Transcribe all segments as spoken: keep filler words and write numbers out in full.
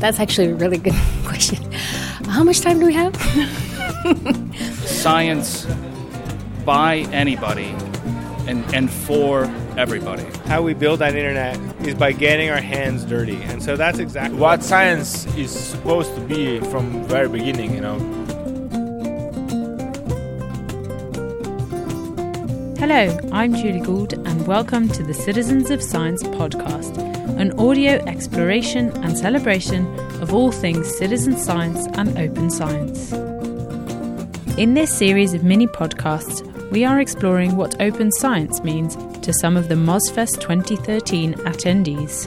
That's actually a really good question. How much time do we have? Science by anybody and, and for everybody. How we build that internet is by getting our hands dirty. And so that's exactly what science is supposed to be from the very beginning, you know. Hello, I'm Julie Gould and welcome to the Citizens of Science podcast, an audio exploration and celebration of all things citizen science and open science. In this series of mini podcasts, we are exploring what open science means to some of the MozFest twenty thirteen attendees.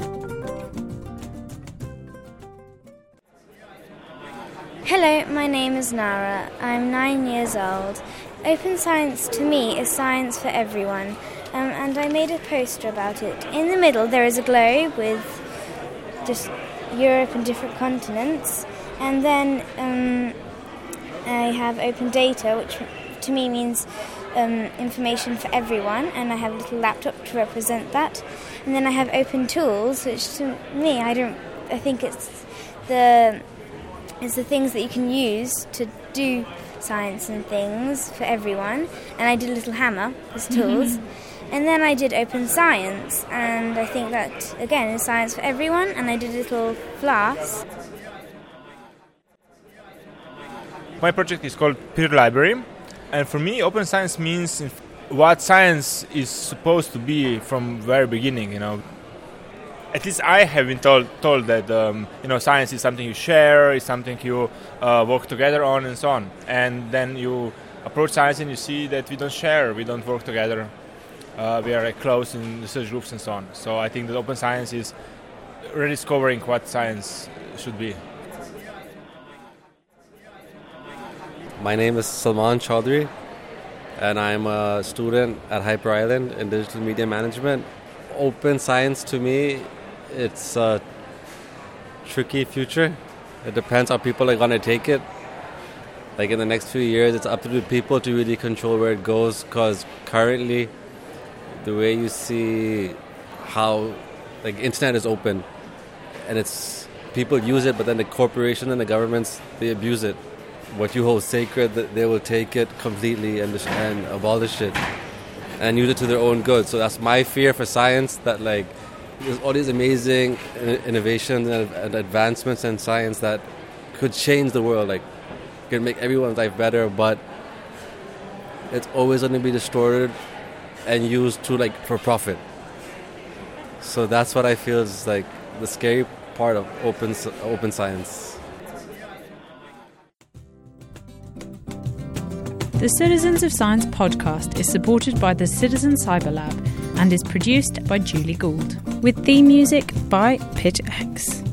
Hello, my name is Nara. I'm nine years old. Open science to me is science for everyone, um, and I made a poster about it. In the middle there is a globe with just Europe and different continents, and then um, I have open data, which to me means um, information for everyone, and I have a little laptop to represent that. And then I have open tools, which to me, I don't, I think it's the it's the things that you can use to do science and things for everyone. And I did a little hammer as tools. And then I did open science, and I think that, again, is science for everyone. And I did a little flask. My project is called Peer Library, and for me, open science means what science is supposed to be from the very beginning, you know. At least I have been told told that um, you know, science is something you share, is something you uh, work together on, and so on. And then you approach science and you see that we don't share, we don't work together. Uh, we are like, close in research groups and so on. So I think that open science is rediscovering what science should be. My name is Salman Chaudhry, and I'm a student at Hyper Island in digital media management. Open science to me, it's a tricky future. It depends how people are going to take it. Like in the next few years, it's up to the people to really control where it goes, because currently the way you see how like internet is open and it's people use it, but then the corporation and the governments, they abuse it. What you hold sacred, they will take it completely and, and abolish it and use it to their own good. So that's my fear for science, that like there's all these amazing innovations and advancements in science that could change the world, like could make everyone's life better, but it's always going to be distorted and used to like for profit. So that's what I feel is like the scary part of open open science. The Citizens of Science podcast is supported by the Citizen Cyber Lab and is produced by Julie Gould, with theme music by Pit X.